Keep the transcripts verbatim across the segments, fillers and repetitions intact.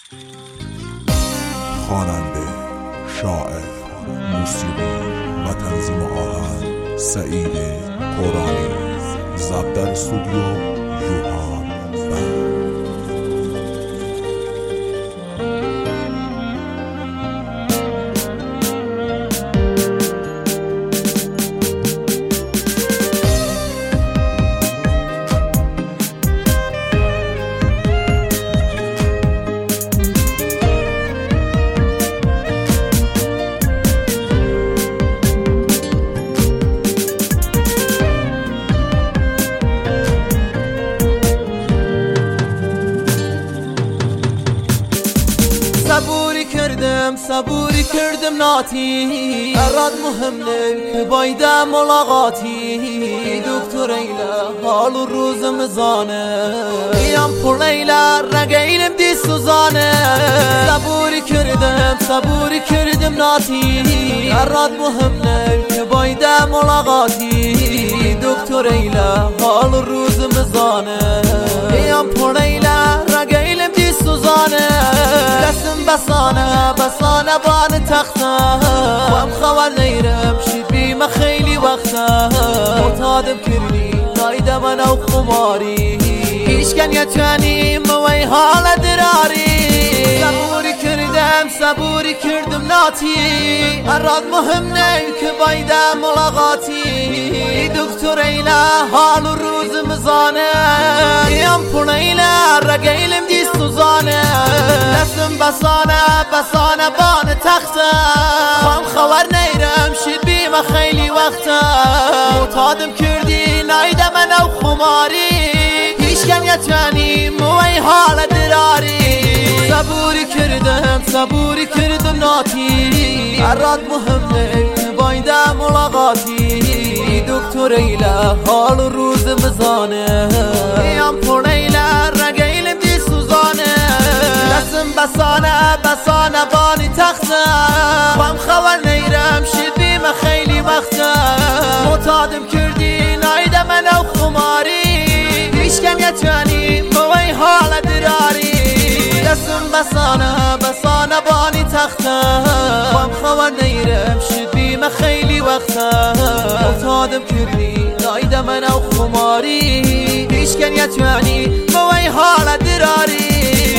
خواننده، شاعر، موسیقی و تنظیم آهنگ سعید قرآنی. ضبط در استودیو یوهان بند. صبوری کردم صبوری کردم ناتی اراد مهمه که بایده ملاقاتی دکتر ایلا حال و روز مزانه ایام پر لیلا رگیلم دی سوزانه صبوری کردم صبوری کردم ناتی اراد مهمه که بایده ملاقاتی دکتر ایلا حال و روز مزانه ایام پر لیلا رگیلم دی سوزانه دستم بسانه بسانه بان تخته وام خوال نیرم شد بیمه خیلی وقته معتادم کردی نایده من او خماری هیچکن یتوانی موی حال دراری صبوری کردم صبوری کردم ناتی اراد مهم نه که بایده ملاقاتی دکتر ایلا حال و روز مزانه یم پر ایلا رگیلم دی سوزانه دستم بسانه بسانه بان تخته خام خبر نیرم شد بیمه خیلی وقته معتادم کردی نایده من او خماری هیچکن یتوانی موی حال دراری صبوری کردم صبوری کردم ناتی اراد مهمه که بایده ملاقاتی دکتر ایلا حال و روز مزانه یم پر ایلا رگیلم دی سوزانه دستم بسانه بسانه بانی تخته وام خبر نیرم شد بیمه خیلی وقته معتادم کردی نایده من او خماری هیچکن یتوانی موی حال دراری دستم بسانه بسانه بانی تخته وام خبر نیرم شد بیمه خیلی وقته معتادم کردی نایده من او خماری هیچکن یتوانی موی حال دراری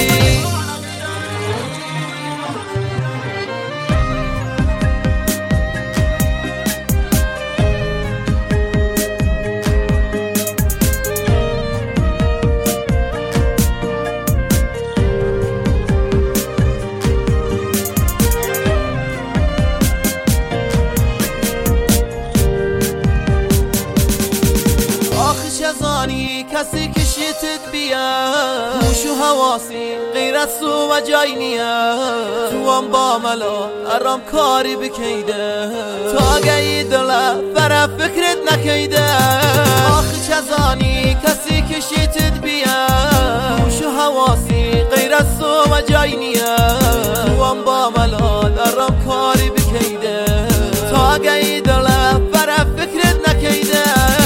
کسی که شیتت بیا موش و حواسی غیر از تو و جای نیا تو هم با ملا ارام کاری بکیده تا گهی دله برا فکرت نکیده آخی چزانی کسی که شیتت بیا موش و حواسی غیر از تو و جای نیا تو هم با ملا ارام کاری بکیده تا گهی دله برا فکرت نکیده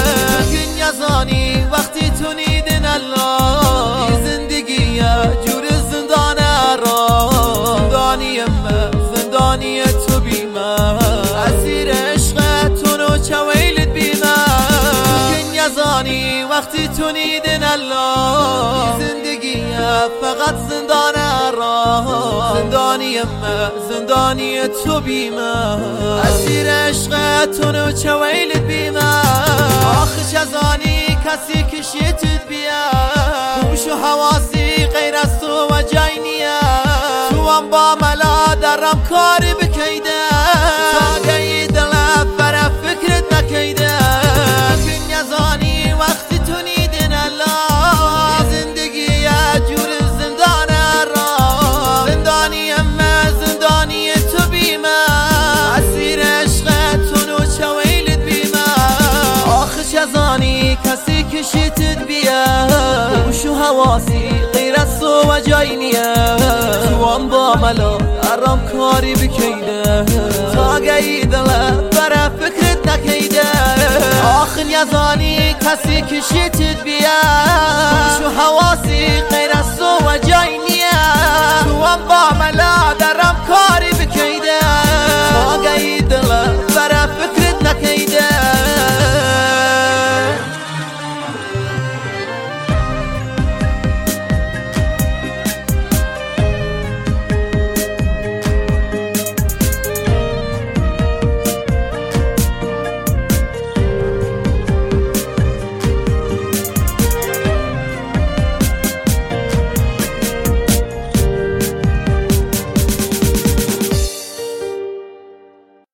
یزانی وقتی تو نیدن الله زندگی جور زندانه را زندانی امه زندانی تو بیمه اسیر عشق تو نو چویلت بیمه کن یزانی وقتی تو نیدن الله زندگی فقط زندانه را زندانی امه زندانی تو بیمه اسیر عشق تو نو چویلت بیمه آخش ازانی کسی که شیتت بیا خوش و حواسی غیر از تو و جای نیا تو هم با ملا درم کاری بکیده تا گهی دلت برا فکرت نکیده کن یزانی وقتی تو نیدن الله زندگی جور زندانه را زندانی امه زندانی تو بیمه اسیر عشق تو نو چویلت بیمه آخش ازانی کسی که شیتت بیا خوش و حواسی غیر از تو و جای نیا تو هم با ملا ارام کاری بکیده تا گهی دله برا فکرت نکیده آخر یزانی کسی که شیتت بیا خوش و حواسی غیر از تو و جای نیا